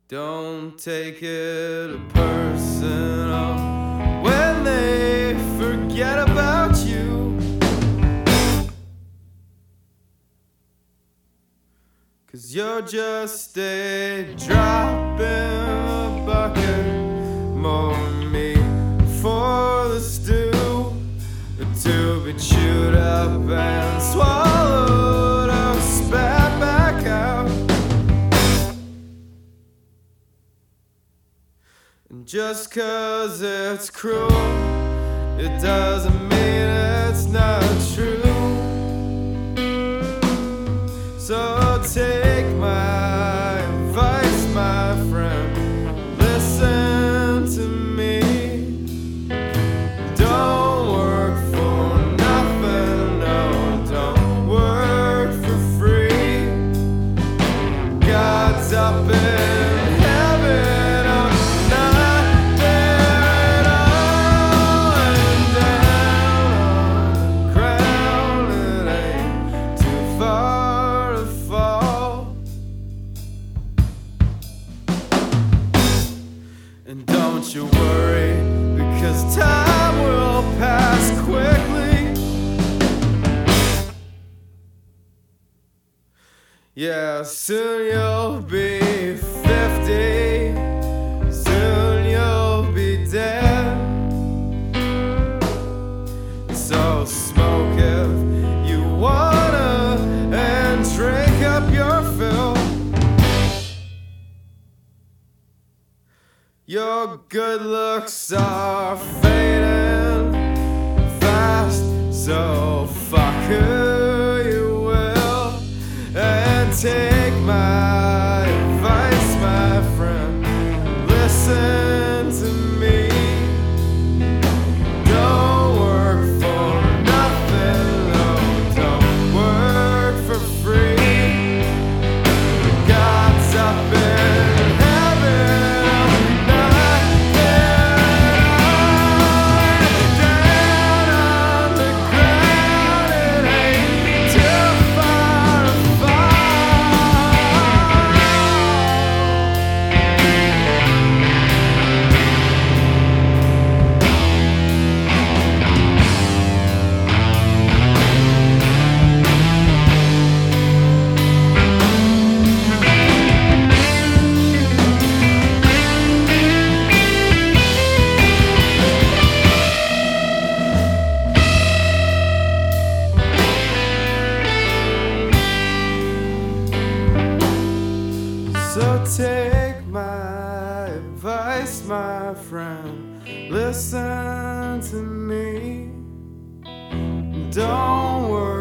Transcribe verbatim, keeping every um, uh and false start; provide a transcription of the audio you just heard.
Don't take it personal when they forget about you, 'cause you're just a drop in the bucket, more meat for the stew to be chewed up and swallowed or spat back out. And just 'cause it's cruel, it doesn't mean it's not true. So take my advice, my friend, listen to me. Don't work for nothing, no, don't work for free. God's up in heaven, I'm not there at all. And down on the ground, it ain't too far to fall. And don't you worry, because time will pass quickly. Yeah, soon you'll be fifty, soon you'll be dead. So smoke if you wanna and drink up your fill. Your good looks are fading fast, so fuck who you will. And take my advice, my friend, listen to me. Don't work for nothing, no, don't work for free. God's up in heaven, I'm not there at all. Down on the ground, it ain't too far to fall. So take my advice, my friend, listen to me. Don't worry.